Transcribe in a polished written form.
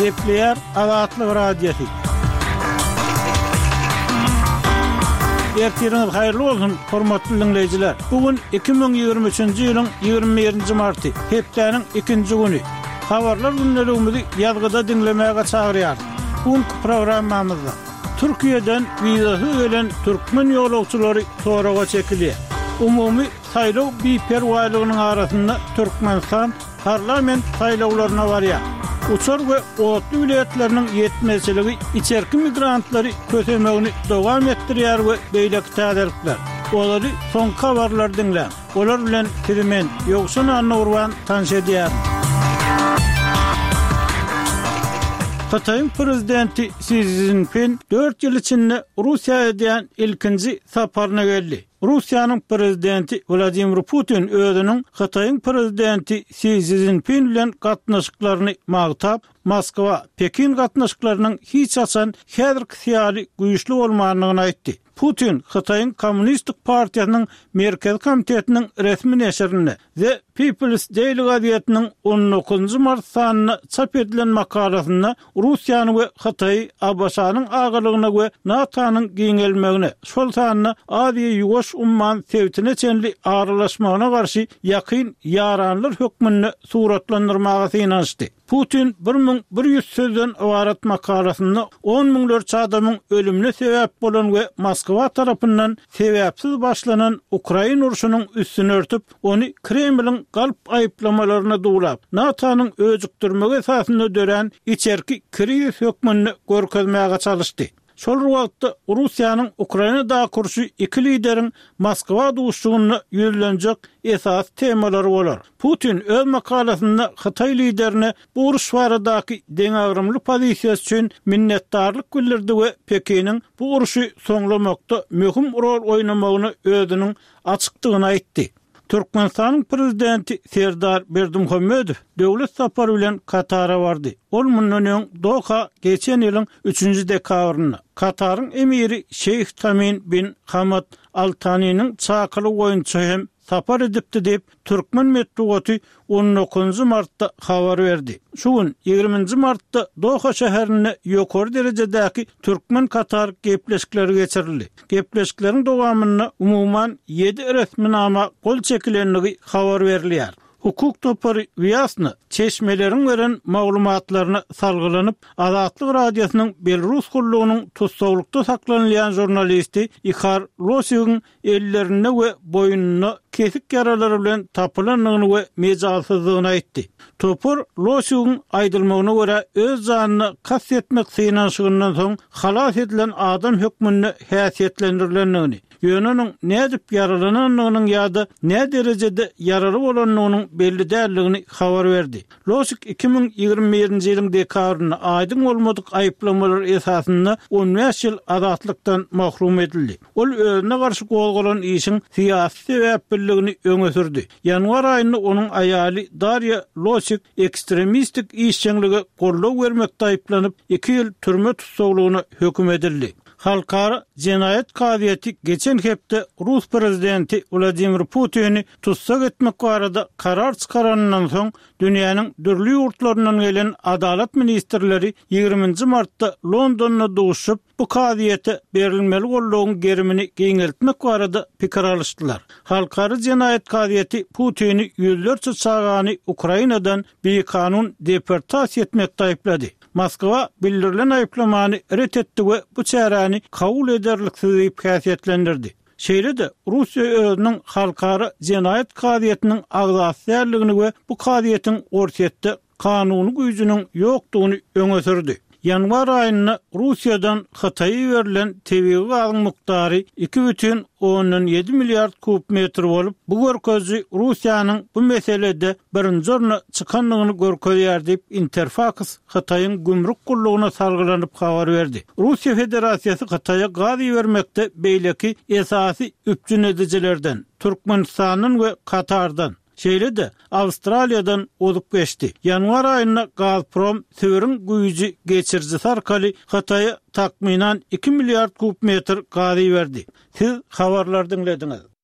Gepleyer Azatlyk Radiosu. Ertiriniz hayırlı olsun, hormatly dinleyijiler. Bugün 2023-nji ýylyň 21-nji marty, hepdeniň 2-nji güni. Habarlar günlerimizi ýazgyda dinlemäge çagyrýar. Bu programmamyzda Türkiýeden wizasy gelen türkmen ýolagçylary soraga çekilýär. Umumy saýlaw biperwalygynyň arasynda Türkmenistan parlament saýlawlaryna barýar. Uçar we otly vilayetleriniň ýetmezçiligi içerki migrantlary kösemegini dowam etdirýär we beýleki täzelikler. Olary soňky habarlar dinlen. Olar bilen Kirmen ýoksun anurwan tanşedýär. Xitayň prezidenti Xi Jinping 4 ýyl içinde Russiýa edýän ilkinji saparyna geldi. Russiýanyň prezidenti Vladimir Putin özüniň Xitayň prezidenti Xi Jinping bilen gatnaşyklaryny magtap, Moskwa, Pekin gatnaşyklarynyň hiç açan häzirki syýasy güýçli bolmagyny aýtdy. Putin Xitayň Kommunistik Partiýasynyň Merkez Komitetiniň resmi neşrine The People's Daily gazetiniň 19 mart sanyna çap edilen makalasynda Russiýany we Xitaý Abaşanyň agalygyna we NATO'nyň giňelmegine, şol sanyna Aziýa ýuwaş umman sevtine çenli aralaşmagyna garşy ýakyn ýaranlar hökmünde suratlandyrmagy synanşdy. Putin 1100 sözden ibaret makalasynda 10 miňlerçe adamyň ölümine sebäp bolan we Moskwa tarapyndan sebäpsiz başlanan Ukraina uruşunyň üstüni örtüp, ony Kremliň galp aýyplamalaryna dulap, NATO'nyň öjükdirmegi esasynda dören içerki kriz hökmünde görkezmäge çalışdy. Şol wagtda Russiýanyň Ukrainada kurşy iki lideriň Moskwa duşugyny ýüzlenjek esas temalary bolar. Putin öz makalasynda Xitay liderine bu uruş baradaky deňagrymly pozisiýasy üçin minnetdarlyk bildirdi we Pekiniň bu uruşy soňlamakda möhüm rol oýnamagyny özüniň açykdygyny aýtdy. Türkmenistanyň prezidenti Serdar Berdimuhammedow döwlet sapary bilen Katara bardy. Ol mundan öň Doha geçen ýylyň 3-nji dekabryna Kataryň emiri Şeyh Tamim bin Hamad Al Thani'niň çakyly goýunça hem sapar edipdi dep Türkmen medeniýeti 19 martda habar berdi. Şu gün 20 martda Doha şäherine ýokary derejedäki Türkmen Katar gepleşikleri geçirildi. Gepleşikleriň dowamyna umumyň 7 resminama gol çekilenligi habar berilýär. Hukuk topary Vyasny çeşmeleriň beren maglumatlaryna salgylanyp, Azatlyk Radiosynyň Belarus gullugynyň tutsawlykda saklanýan jurnalisti Ihar Losygyň ellerine we boynuny kesik yaralary bilen tapylanyny we mejazsyzlygyny aýtdy. Topar Losygyň aýdylmagyna görä öz janyny kas etmek synanşygyndan soň halas edilen adam hökmünde häsiýetlendirilendigini, ýönüniň nädip yaralananynyň ýa-da nä derejede yarary bolanynyň belli däldigini habar berdi. Losyk 2021-nji ýylyň dekabryna aýdyň bolmadyk aýyplamalar esasynda 15 ýyl azatlykdan mahrum edildi. Ol özüne garşy gowgalan işiň syýasy sebäpligini öňe sürdi. Ýanwar aýynda onuň aýaly Darya Losyk ekstremistik işçiligi gollaw bermekde aýyplanyp 2 ýyl türme tutsawlygyna höküm edildi. Halkara Cinayet Kaziýeti geçen hepde Rus prezidenti Vladimir Putin'i tutsak etmek barada karar çıkarandan soň dünýäniň dürli ýurtlaryndan gelen adalet ministrleri 20 martda Londonda duşup bu kaziýete berilmeli gollawyň gerimini giňeltmek barada pikir alışdylar. Halkara Cinayet Kaziýeti Putin'i ýüzlerçe çağany Ukrainadan bir kanun deportasiýa etmekde aýyplady. Moskwa bildirilen aýyplamany ret etdi we bu çäräni kabul ederliksiz diýip häsiýetlendirdi. Şeýle-de Russiýa özüniň halkara Cinayet Kaziýetiniň agzatçylygyny we bu kaziýetiň ortatda kanuny güýjüniň ýokdugyny öňe sürdi. Ýanwar aýyna Russiýadan Xitaýa berilen tebii gazyň miqdary 2,7 milliard kub metr bolup, bu görkezji Russiýanyň bu meselede birinji orna çykanlygyny görkezýär diýip Interfax Xitaýyň gümrük gullugyna salgylanyp habar berdi. Russiýa Federasiýasy Xitaýa gazy bermekde beýleki esasy üpjün edijilerden Türkmenistanyň we Katardan, şeýle-de Awstraliýadan odup geçdi. Ýanwar aýyna Gazprom söwürüň güýji geçirjisi arkaly Xitaýa takminan 2 milliard kub metr gazy berdi. Siz habarlar dinlediňiz.